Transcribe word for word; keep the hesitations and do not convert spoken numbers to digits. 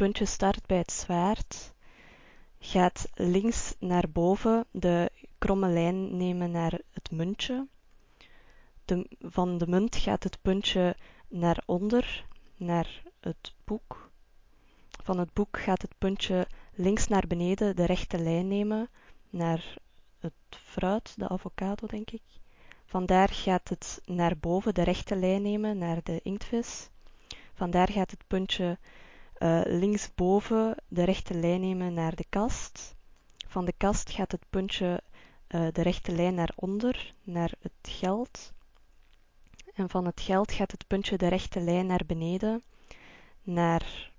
puntje start bij het zwaard, gaat links naar boven de kromme lijn nemen naar het muntje. De, van de munt gaat het puntje naar onder, naar het boek. Van het boek gaat het puntje links naar beneden de rechte lijn nemen naar het fruit, de avocado denk ik. Vandaar gaat het naar boven de rechte lijn nemen naar de inktvis. Vandaar gaat het puntje uh, linksboven de rechte lijn nemen naar de kast. Van de kast gaat het puntje uh, de rechte lijn naar onder, naar het geld. En van het geld gaat het puntje de rechte lijn naar beneden, naar